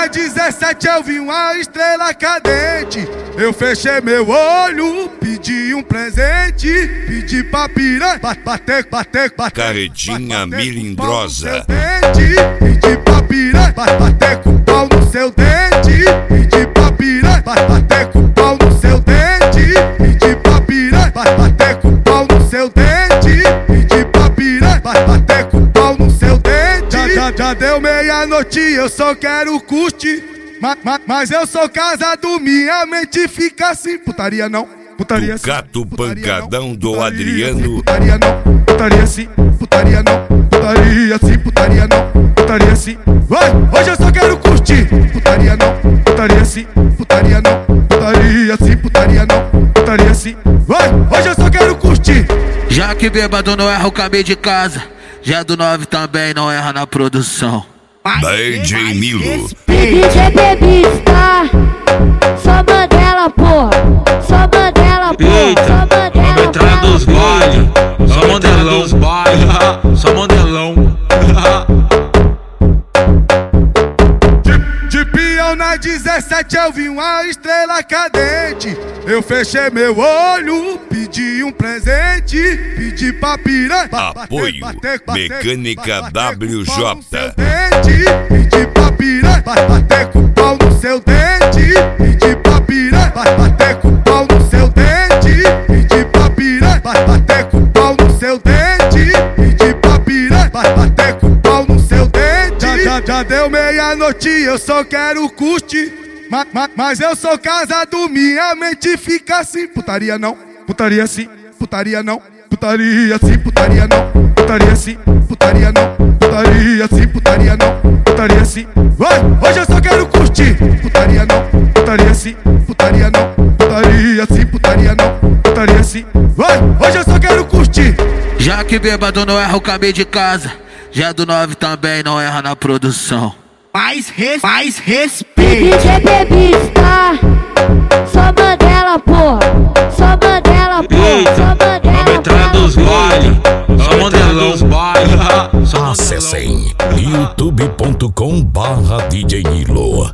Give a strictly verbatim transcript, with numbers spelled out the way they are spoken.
na dezessete eu vi uma estrela cadente. Eu fechei meu olho, pedi um presente, pedi pra piranha bater, bater, bater. Carretinha melindrosa. Pedi pra piranha bater com pau no seu dente. Pedi pra piranha bater com pau no seu dente. Pedi pra piranha bater com pau no seu dente. Pedi pra piranha bater com pau no seu dente. Já, já, já deu meia-noite, eu só quero curtir. Ma, ma, mas eu sou casado, minha mente fica assim. Putaria não, putaria sim. Gato pancadão do Adriano. Putaria não, putaria sim. Putaria não, putaria sim. Putaria não, putaria sim. Vai, hoje eu só quero curtir. Putaria não, putaria sim. Putaria não, putaria sim. Putaria não, putaria sim. Vai, hoje eu só quero curtir. Já que bêbado não erra o caminho de casa, já do nove também não erra na produção. D J Milo. D J Bebista, só Mandela, porra, só Mandela, porra. Eita, vamos entrar dos bailes, só Mandelão dos bailes, só Mandelão. De, de peão na dezessete eu vi uma estrela cadente. Eu fechei meu olho, pedi um presente, pedi pra piranha Apoio Mecânica W J. Pedi pra piranha bater com pau no seu dente. Pedi pra piranha bater com pau no seu dente. Pedi pra piranha bater com pau no seu dente. Pedi pra piranha bater com pau no seu dente. Já, já, já deu meia-noite, eu só quero curtir. Ma, ma, mas eu sou casado, minha mente fica assim. Putaria não, putaria sim. Putaria não, putaria sim. Putaria não, putaria sim. Putaria não, putaria sim. Putaria não, putaria sim. Vai, hoje eu só quero curtir. Putaria não, putaria sim. Putaria não, putaria sim. Putaria não, putaria sim. Vai, hoje eu só quero curtir. Já que bêbado não erra o caminho de casa, já do nove também não erra na produção. Mais, res, mais D respeito. J Bebista, só Mandela, porra, só Mandela, porra. Eita, vamos entrar dos bailes, só Mandelão dos bailes. Acessem youtube ponto com barra D J Nilo.